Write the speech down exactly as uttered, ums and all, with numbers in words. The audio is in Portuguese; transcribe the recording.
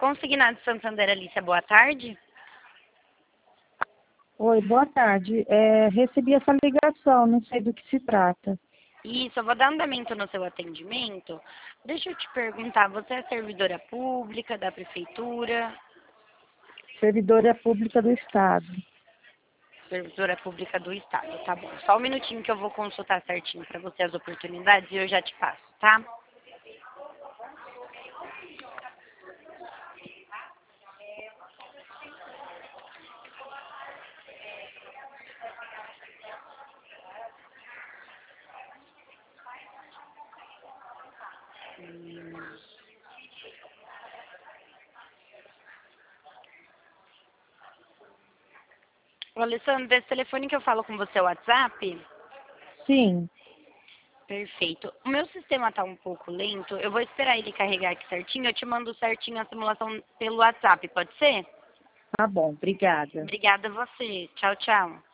Consignado Santander, Alicia, boa tarde. Oi, boa tarde. É, recebi essa ligação, não sei do que se trata. Isso, eu vou dar andamento no seu atendimento. Deixa eu te perguntar, você é servidora pública da prefeitura? Servidora pública do Estado. Servidora pública do Estado, tá bom. Só um minutinho que eu vou consultar certinho para você as oportunidades e eu já te passo, tá? Hum. Ô, Alessandro, desse telefone que eu falo com você é o WhatsApp? Sim, Perfeito. O meu sistema tá um pouco lento. Eu vou esperar ele carregar aqui certinho. Eu te mando certinho a simulação pelo WhatsApp, pode ser? tá bom, obrigada. Obrigada a você. Tchau, tchau.